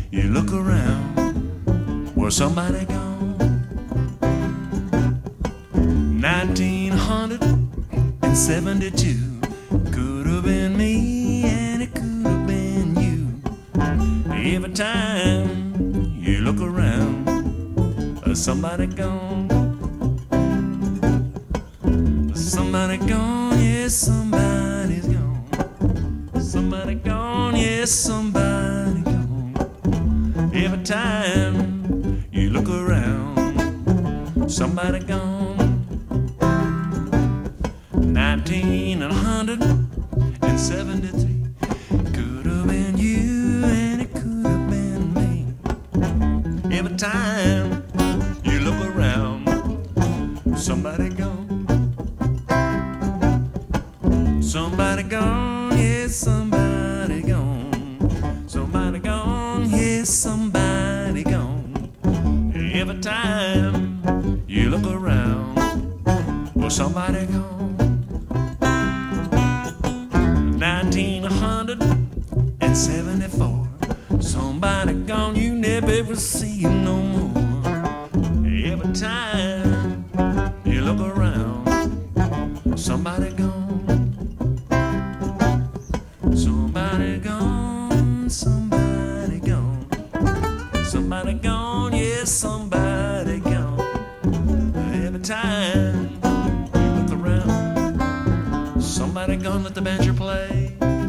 you look around, well, somebody gone. 1972 could have been me, and it could have been you. Every time you look around, somebody gone. Somebody gone, yes, somebody's gone. Somebody gone, yes, somebody gone. Every time you look around, somebody gone. 1973 could have been you, and it could have been me. Every time you look around, somebody gone. Somebody gone, yes, somebody gone. Somebody gone, yes, somebody gone. Every time you look around, well, somebody gone. 1974, somebody gone, you never ever see him no more. Every time you look around, somebody gone. Somebody gone, somebody gone. Somebody gone, yes, somebody gone. Every time you look around, somebody gone, let the banjo play.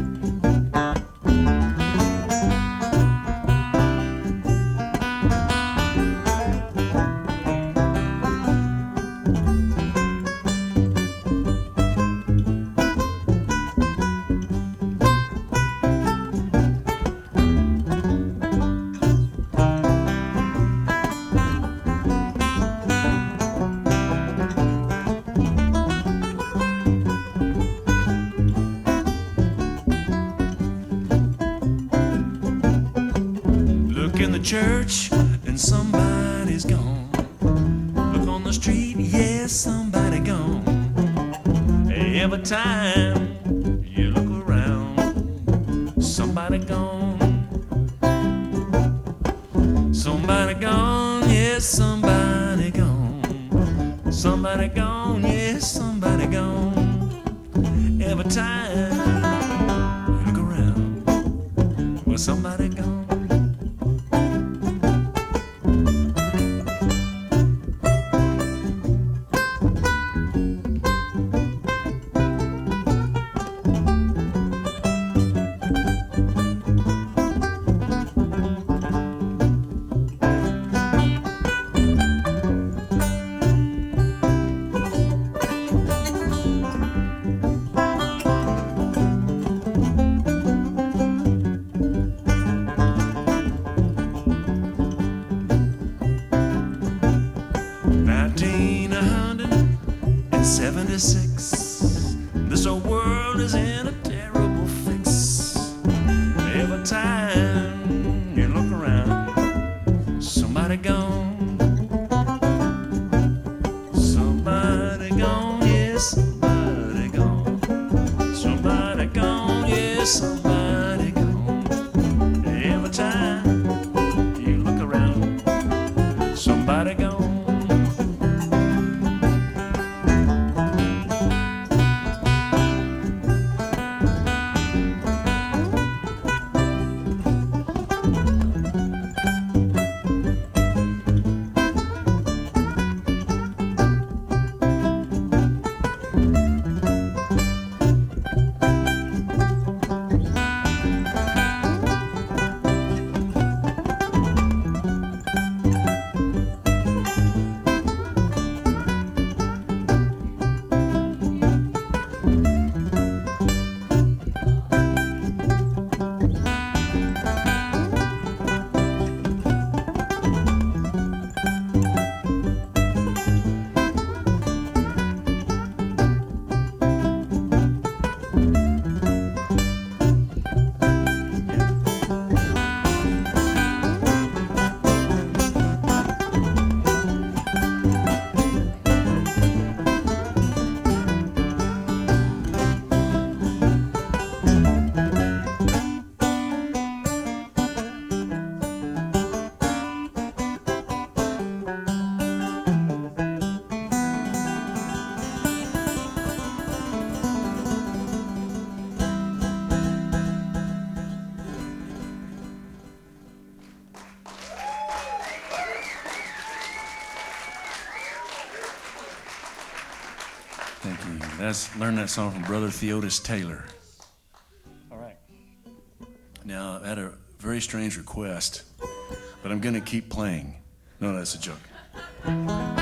In the church and somebody's gone. Look on the street, yes, somebody gone. Every time you look around, somebody gone. Somebody gone, yes, somebody gone. Somebody gone, yes, somebody gone. Every time you look around, well, somebody gone. This old world is in a terrible fix. Every time you look around, somebody gone. Somebody gone, yes, somebody gone. Somebody gone, yes, somebody gone. Every time you look around, somebody gone. Learned that song from Brother Theotis Taylor. All right. Now, I had a very strange request, but I'm going to keep playing. No, that's a joke.